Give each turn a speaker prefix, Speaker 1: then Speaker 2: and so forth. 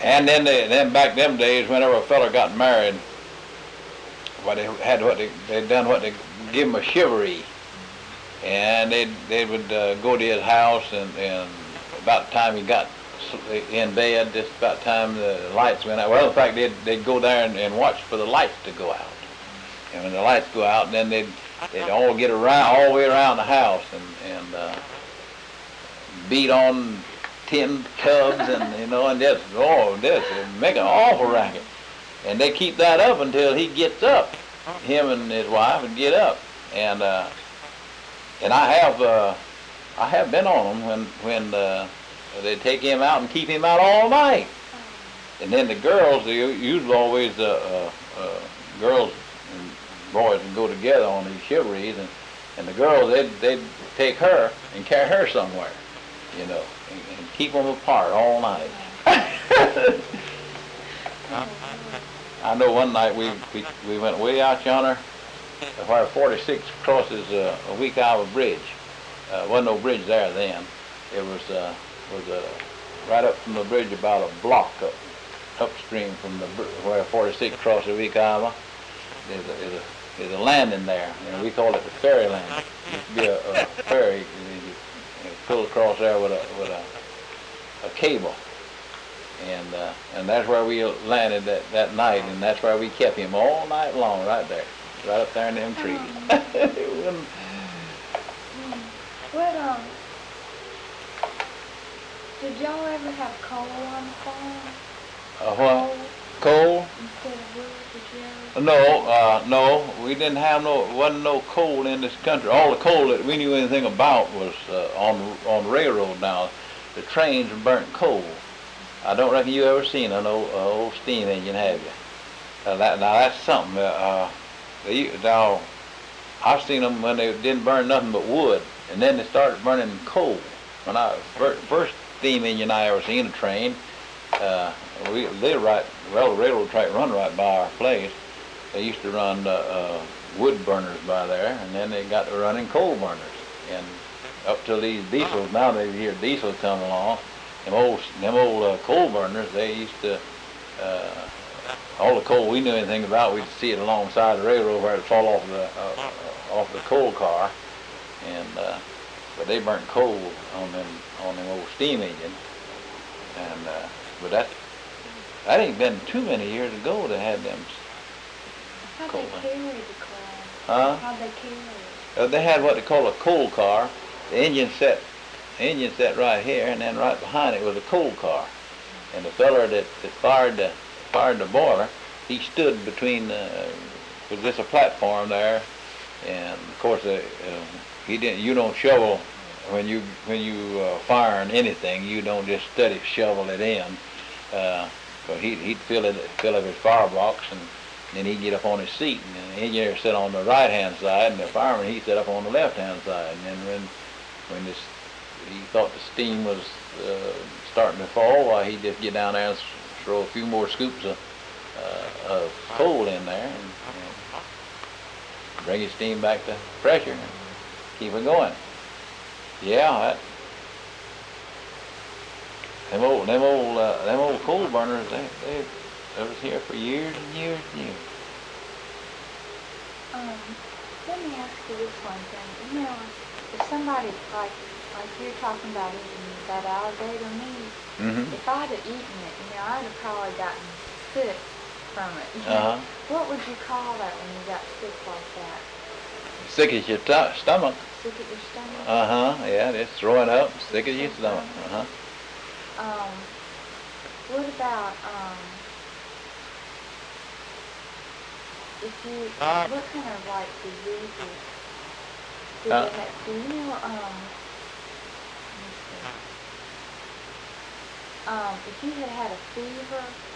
Speaker 1: And then back them days, whenever a fella got married, what they had they done what they give him a chivalry, and they would go to his house, and about the time he got in bed, just about the time the lights went out. Well, in fact, they'd go there and watch for the lights to go out, and when the lights go out, then they'd all get around all the way around the house and beat on tin tubs and just make an awful racket, and they keep that up until he gets up. Him and his wife would get up, and I have been on them when they take him out and keep him out all night, and then the girls, they usually always girls and boys would go together on these chivalries, and the girls they'd take her and carry her somewhere, and keep them apart all night. I know one night we went way out yonder where 46 crosses a Weekover Bridge. Wasn't no bridge there then. It was right up from the bridge about a block upstream from where 46 crosses Weekover. There's a landing there, and we call it the ferry landing. It used to be a ferry. You pull across there with a cable. And that's where we landed that night, and that's where we kept him all night long, right there, right up there in them trees.
Speaker 2: Did y'all ever have coal on the farm?
Speaker 1: What? Coal?
Speaker 2: Instead of wood, did you ever?
Speaker 1: No, we didn't have wasn't no coal in this country. All the coal that we knew anything about was on the railroad. Now, the trains burnt coal. I don't reckon you ever seen an old steam engine, have you? Now that's something. Now I've seen them when they didn't burn nothing but wood, and then they started burning coal. When first steam engine I ever seen, a train, the railroad track run right by our place. They used to run wood burners by there, and then they got to running coal burners, and up till these diesels. Now they hear diesels come along. Them old coal burners, they used to, all the coal we knew anything about, we'd see it alongside the railroad where it'd fall off the coal car, but they burnt coal on them old steam engines, but that ain't been too many years ago they had them coal.
Speaker 2: How'd they carry the coal?
Speaker 1: Huh?
Speaker 2: How'd they carry it?
Speaker 1: They had what they call a coal car. The engine set right here, and then right behind it was a coal car. And the feller that fired the boiler, he stood between was just a platform there, and of course he didn't. You don't shovel when you firing anything. You don't just steady shovel it in. But he'd fill up his firebox, and then he'd get up on his seat, and the engineer sit on the right hand side, and the fireman he sit up on the left hand side. And then when he thought the steam was starting to fall, why he'd just get down there and throw a few more scoops of coal in there and bring his steam back to pressure and keep it going. Yeah, them old coal burners, they was here for years and years and years.
Speaker 2: Let me ask you this one thing. If somebody like you're talking about eating that alligator meat, if I'd have eaten it, I'd have probably gotten sick from it. What would you call that when you got sick like that?
Speaker 1: Sick as your stomach.
Speaker 2: Sick at your stomach?
Speaker 1: Yeah, just throwing up, sick as your stomach.
Speaker 2: What about, what kind of like diseases did they have? Do you know, let me see. If you had a fever,